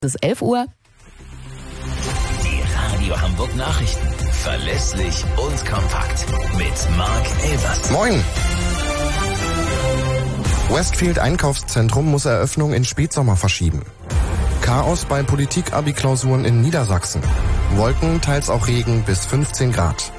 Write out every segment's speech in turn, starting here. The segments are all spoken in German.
Es ist 11 Uhr. Die Radio Hamburg Nachrichten. Verlässlich und kompakt. Mit Marc Elvers. Moin! Westfield Einkaufszentrum muss Eröffnung in Spätsommer verschieben. Chaos bei Politik-Abi-Klausuren in Niedersachsen. Wolken, teils auch Regen bis 15 Grad.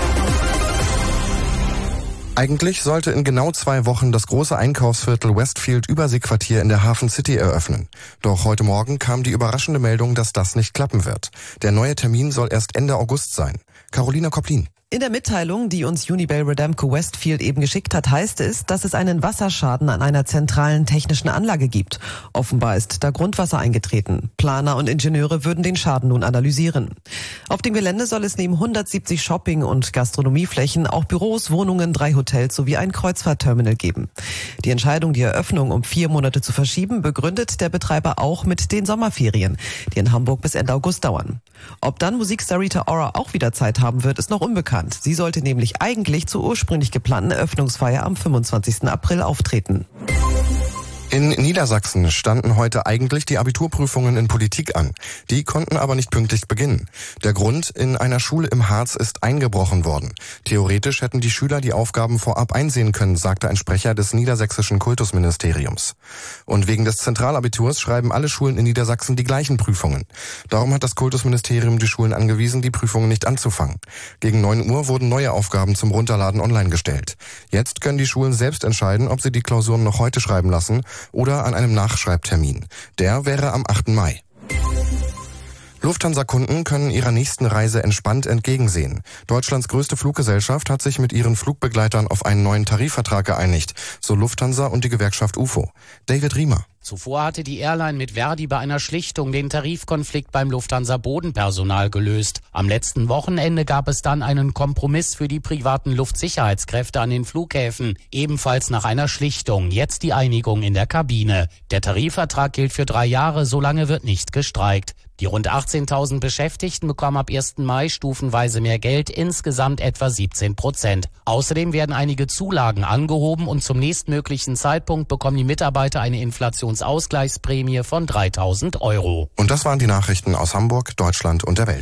Eigentlich sollte in genau 2 Wochen das große Einkaufsviertel Westfield Überseequartier in der Hafen City eröffnen. Doch heute Morgen kam die überraschende Meldung, dass das nicht klappen wird. Der neue Termin soll erst Ende August sein. Carolina Kopplin. In der Mitteilung, die uns Unibail Rodamco Westfield eben geschickt hat, heißt es, dass es einen Wasserschaden an einer zentralen technischen Anlage gibt. Offenbar ist da Grundwasser eingetreten. Planer und Ingenieure würden den Schaden nun analysieren. Auf dem Gelände soll es neben 170 Shopping- und Gastronomieflächen auch Büros, Wohnungen, 3 Hotels sowie ein Kreuzfahrtterminal geben. Die Entscheidung, die Eröffnung um 4 Monate zu verschieben, begründet der Betreiber auch mit den Sommerferien, die in Hamburg bis Ende August dauern. Ob dann Musikstar Rita Ora auch wieder Zeit haben wird, ist noch unbekannt. Sie sollte nämlich eigentlich zur ursprünglich geplanten Eröffnungsfeier am 25. April auftreten. In Niedersachsen standen heute eigentlich die Abiturprüfungen in Politik an. Die konnten aber nicht pünktlich beginnen. Der Grund: in einer Schule im Harz ist eingebrochen worden. Theoretisch hätten die Schüler die Aufgaben vorab einsehen können, sagte ein Sprecher des niedersächsischen Kultusministeriums. Und wegen des Zentralabiturs schreiben alle Schulen in Niedersachsen die gleichen Prüfungen. Darum hat das Kultusministerium die Schulen angewiesen, die Prüfungen nicht anzufangen. Gegen 9 Uhr wurden neue Aufgaben zum Runterladen online gestellt. Jetzt können die Schulen selbst entscheiden, ob sie die Klausuren noch heute schreiben lassen oder an einem Nachschreibtermin. Der wäre am 8. Mai. Lufthansa-Kunden können ihrer nächsten Reise entspannt entgegensehen. Deutschlands größte Fluggesellschaft hat sich mit ihren Flugbegleitern auf einen neuen Tarifvertrag geeinigt, so Lufthansa und die Gewerkschaft UFO. David Riemer. Zuvor hatte die Airline mit Verdi bei einer Schlichtung den Tarifkonflikt beim Lufthansa-Bodenpersonal gelöst. Am letzten Wochenende gab es dann einen Kompromiss für die privaten Luftsicherheitskräfte an den Flughäfen, ebenfalls nach einer Schlichtung. Jetzt die Einigung in der Kabine. Der Tarifvertrag gilt für 3 Jahre, solange wird nicht gestreikt. Die rund 18.000 Beschäftigten bekommen ab 1. Mai stufenweise mehr Geld, insgesamt etwa 17%. Außerdem werden einige Zulagen angehoben und zum nächstmöglichen Zeitpunkt bekommen die Mitarbeiter eine Inflationsausgleichsprämie von 3.000 €. Und das waren die Nachrichten aus Hamburg, Deutschland und der Welt.